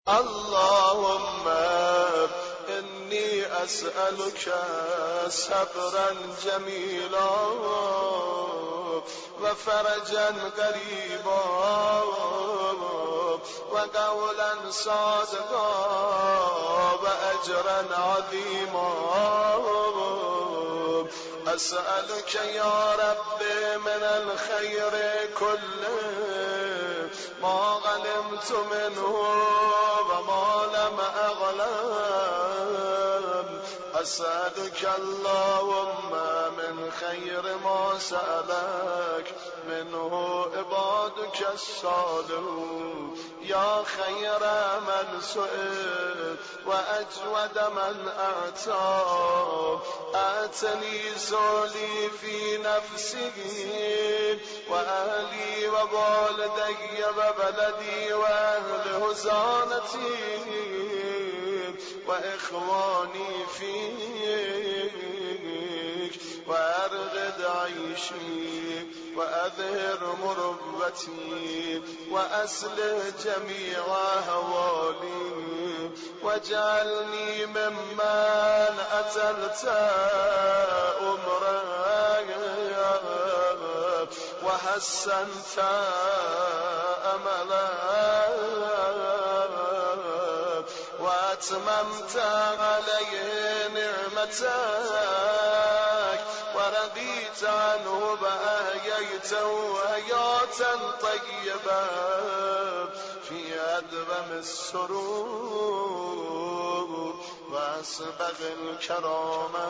اللهم إني أسألك صبرا جميلا وفرجا قريبا وقولا صادقا وأجرا عظيما. أسألك يا رب من الخير كله ما غنمت منه وما لم أغلم. أسألك اللهم من خير ما سألك منه عبادك الصالحون. يا خير من سئل وأجود من أعطى آتني سؤلي في نفسي وأهلي ووالدي وبلدي وأهل هزانتي وإخواني فيك وأرغد عيشي وأظهر مربتي وأصلح جميع أهوالي واجعلني ممن أتلت أمرا وحسنت أملا وأتممت عليه نعمتك ورضيت عنه بأحييته حياة طيبة في أدوم السرور وأسبغ الكرامة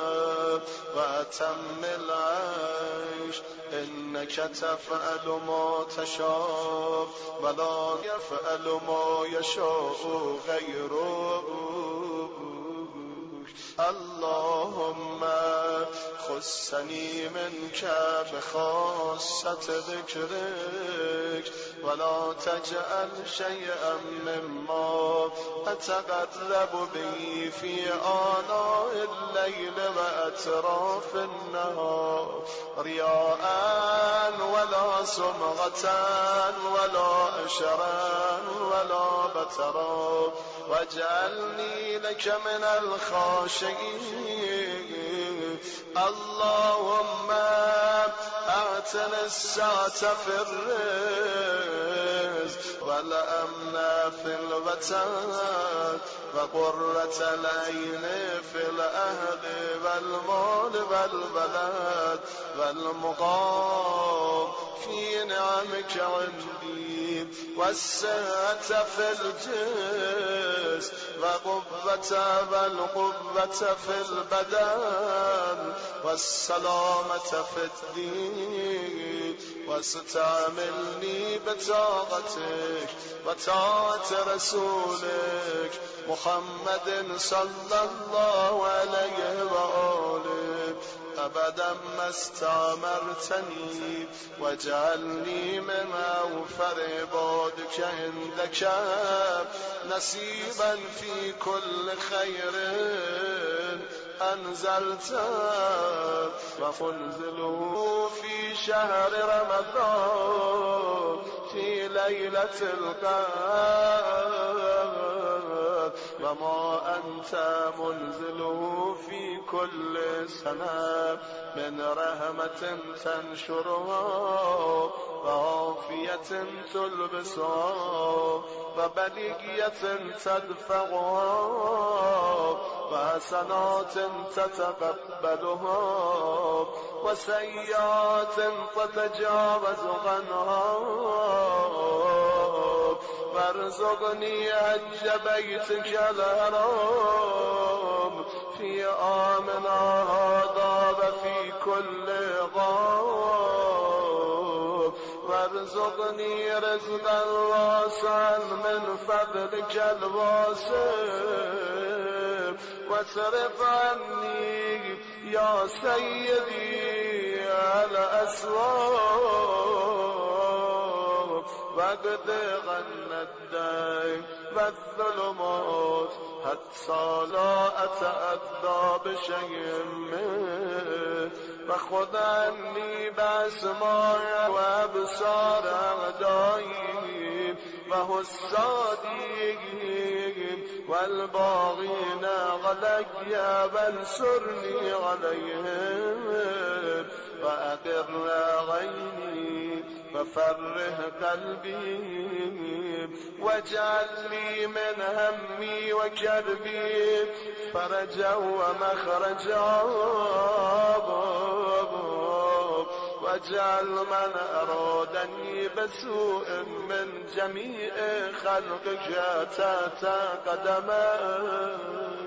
وأتم العيش. إنك تفعل ما تشاء ولا يفعل ما يشاء غيرك. اللهم خصني منك بخاصة ذكرك ولا تجعل شيئا مما أتقرب به في آناء الليل وأطراف النهار رياء ولا سمعة ولا أشرا ولا بترا واجعلني لك من الخاشعين. اللهم أعطنا السعة في الرزق والأمن في الوطن وقرة العين في الأهل والمال والبلد والمقام في نعمك عندي والسعة في الجسم والقوة في البدن والسلامة في الدين واستعملني بطاعتك وطاعة رسولك محمد صلى الله عليه وآله أبدا ما استعمرتني واجعلني من أوفر عبادك عندك نصيبا في كل خير أنزلت وفنزله في شهر رمضان في ليلة القدر وما أنت منزله في كل سنة من رحمة تنشرها وعافية تلبسها وبلية تدفعها وحسنات تتقبلها وسيئات تتجاوز عنها وارزقني حج بيتك الحرام في عامنا هذا وفي كل عام وارزقني رزقا واسعا من فضلك الواسع واصرف عني يا سيدي الأسواق واقض عنا الدين والظلمات حتى لا أتأذى بشيء منه وخذ عني بأسماع وأبصار أعدائي وحسادي والباغين علي فانصرني عليهم وأقر عيني وفره قلبي واجعل لي من همي وكربي فرجا ومخرجا واجعل من أرادني بسوء من جميع خلقك تحت قدمي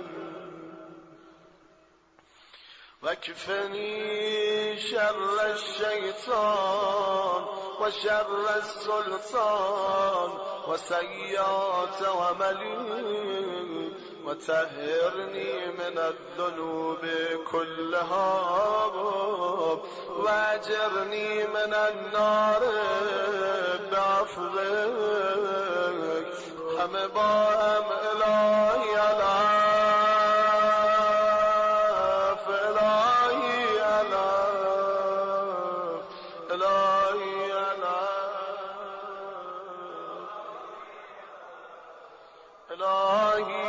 واكفني شر الشيطان وشر السلطان وسيئات عملي وطهرني من الذنوب كلها واجرني من النار بعفوك هم با هم الهی علاف الهی علاف الهی علاف الهی